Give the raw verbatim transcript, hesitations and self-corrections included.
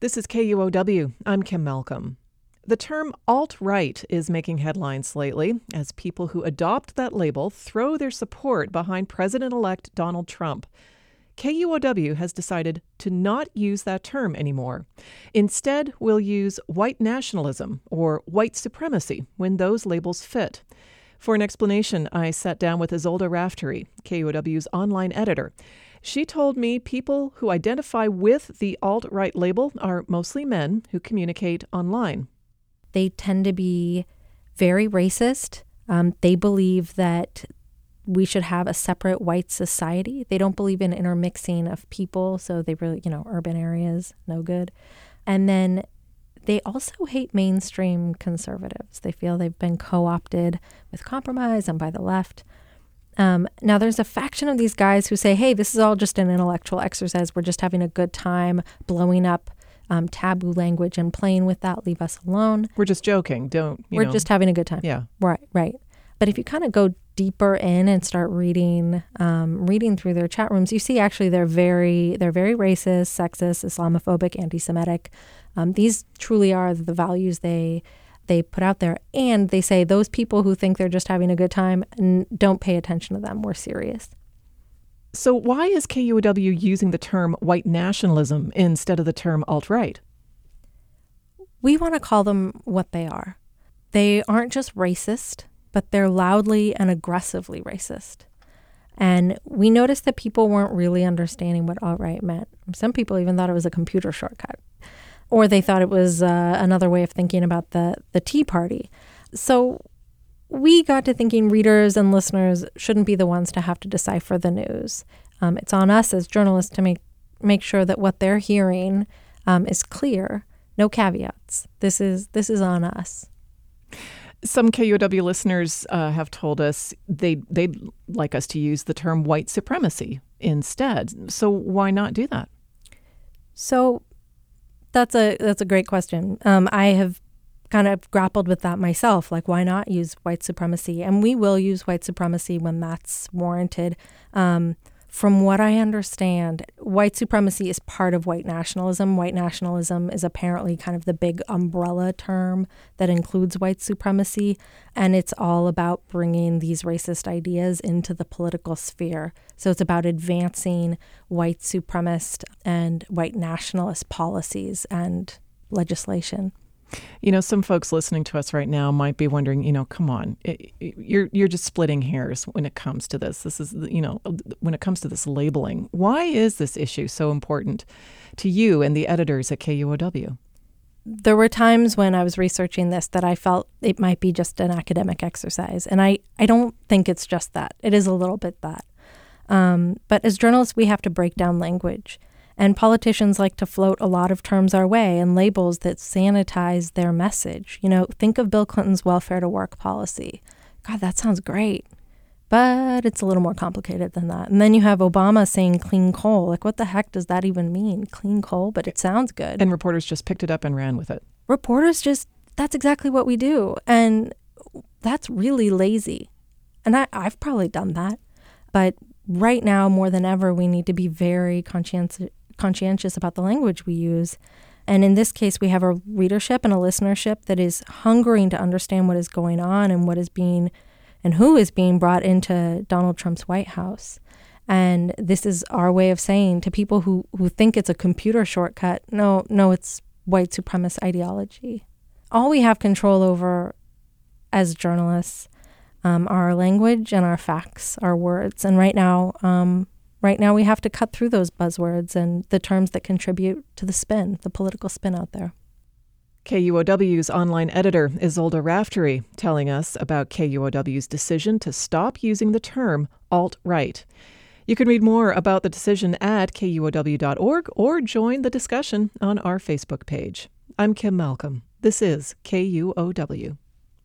This is K U O W. I'm Kim Malcolm. The term alt-right is making headlines lately as people who adopt that label throw their support behind President-elect Donald Trump. K U O W has decided to not use that term anymore. Instead, we'll use white nationalism or white supremacy when those labels fit. For an explanation, I sat down with Isolde Raftery, K U O W's online editor. She told me people who identify with the alt-right label are mostly men who communicate online. They tend to be very racist. Um, they believe that we should have a separate white society. They don't believe in intermixing of people, so they really, you know, urban areas, no good. And then they also hate mainstream conservatives. They feel they've been co-opted with compromise and by the left. Um, now, there's a faction of these guys who say, hey, this is all just an intellectual exercise. We're just having a good time blowing up um, taboo language and playing with that. Leave us alone. We're just joking. Don't, you We're know. just having a good time. Yeah. Right, right. But if you kind of go deeper in and start reading um, reading through their chat rooms, you see actually they're very they're very racist, sexist, Islamophobic, anti-Semitic. Um, these truly are the values they they put out there. And they say those people who think they're just having a good time, n- don't pay attention to them. We're serious. So why is K U O W using the term white nationalism instead of the term alt-right? We want to call them what they are. They aren't just racist, but they're loudly and aggressively racist. And we noticed that people weren't really understanding what alt-right meant. Some people even thought it was a computer shortcut, or they thought it was uh, another way of thinking about the, the Tea Party. So we got to thinking readers and listeners shouldn't be the ones to have to decipher the news. Um, it's on us as journalists to make make sure that what they're hearing um, is clear, no caveats. This is this is on us. Some K U O W listeners uh, have told us they, they'd like us to use the term white supremacy instead. So why not do that? So that's a that's a great question. Um, I have kind of grappled with that myself. Like, why not use white supremacy? And we will use white supremacy when that's warranted. Um, From what I understand, white supremacy is part of white nationalism. White nationalism is apparently kind of the big umbrella term that includes white supremacy, and it's all about bringing these racist ideas into the political sphere. So it's about advancing white supremacist and white nationalist policies and legislation. You know, some folks listening to us right now might be wondering, you know, come on, it, it, you're you're just splitting hairs when it comes to this. This is, you know, when it comes to this labeling. Why is this issue so important to you and the editors at K U O W? There were times when I was researching this that I felt it might be just an academic exercise. And I, I don't think it's just that. It is a little bit that. Um, but as journalists, we have to break down language. And politicians like to float a lot of terms our way and labels that sanitize their message. You know, think of Bill Clinton's welfare to work policy. God, that sounds great. But it's a little more complicated than that. And then you have Obama saying clean coal. Like, what the heck does that even mean? Clean coal, but it sounds good. And reporters just picked it up and ran with it. Reporters just, that's exactly what we do. And that's really lazy. And I, I've probably done that. But right now, more than ever, we need to be very conscientious conscientious about the language we use. And in this case, we have a readership and a listenership that is hungering to understand what is going on and what is being and who is being brought into Donald Trump's White House. And this is our way of saying to people who, who think it's a computer shortcut, no, no, it's white supremacist ideology. All we have control over as journalists um, are our language and our facts, our words. And right now, um, Right now, we have to cut through those buzzwords and the terms that contribute to the spin, the political spin out there. K U O W's online editor, Isolde Raftery, telling us about K U O W's decision to stop using the term alt-right. You can read more about the decision at K U O W dot org or join the discussion on our Facebook page. I'm Kim Malcolm. This is K U O W.